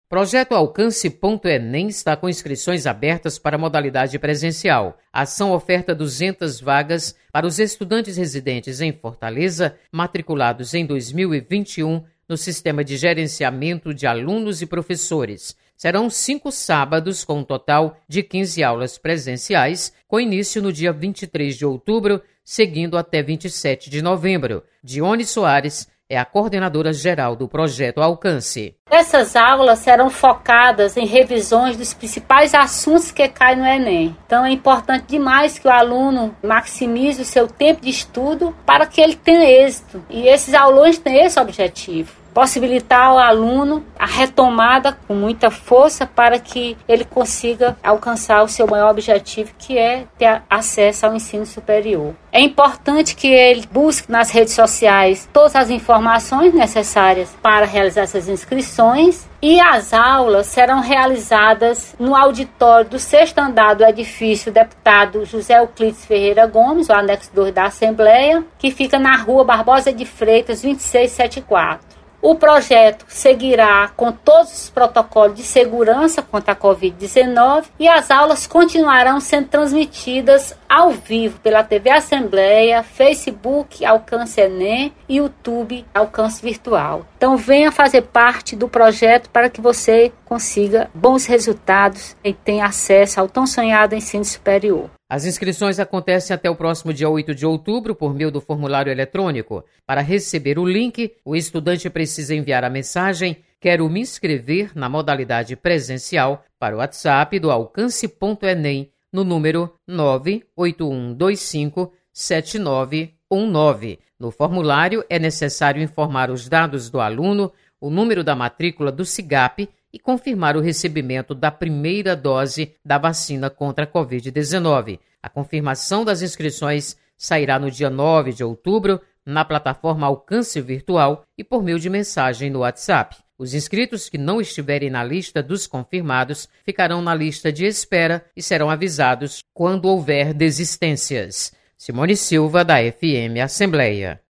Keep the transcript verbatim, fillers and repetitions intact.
Projeto Alcance ponto Enem está com inscrições abertas para a modalidade presencial. A ação oferta duzentas vagas para os estudantes residentes em Fortaleza, matriculados em dois mil e vinte e um no Sistema de Gerenciamento de Alunos e Professores. Serão cinco sábados, com um total de quinze aulas presenciais, com início no dia vinte e três de outubro, seguindo até vinte e sete de novembro. Dione Soares é a coordenadora geral do Projeto Alcance. Essas aulas serão focadas em revisões dos principais assuntos que caem no Enem. Então é importante demais que o aluno maximize o seu tempo de estudo para que ele tenha êxito. E esses aulões têm esse objetivo: possibilitar ao aluno a retomada com muita força para que ele consiga alcançar o seu maior objetivo, que é ter acesso ao ensino superior. É importante que ele busque nas redes sociais todas as informações necessárias para realizar essas inscrições, e as aulas serão realizadas no auditório do sexto andar do edifício Deputado José Euclides Ferreira Gomes, o anexo dois da Assembleia, que fica na rua Barbosa de Freitas, vinte e seis setenta e quatro. O projeto seguirá com todos os protocolos de segurança contra a covid dezenove e as aulas continuarão sendo transmitidas ao vivo pela T V Assembleia, Facebook Alcance Enem e YouTube Alcance Virtual. Então venha fazer parte do projeto para que você consiga bons resultados e tenha acesso ao tão sonhado ensino superior. As inscrições acontecem até o próximo dia oito de outubro por meio do formulário eletrônico. Para receber o link, o estudante precisa enviar a mensagem "Quero me inscrever" na modalidade presencial para o WhatsApp do Alcance ponto Enem no número nove oito um dois cinco sete nove um nove. No formulário é necessário informar os dados do aluno, o número da matrícula do SIGAP e confirmar o recebimento da primeira dose da vacina contra a covid dezenove. A confirmação das inscrições sairá no dia nove de outubro na plataforma Alcance Virtual e por meio de mensagem no WhatsApp. Os inscritos que não estiverem na lista dos confirmados ficarão na lista de espera e serão avisados quando houver desistências. Simone Silva, da F M Assembleia.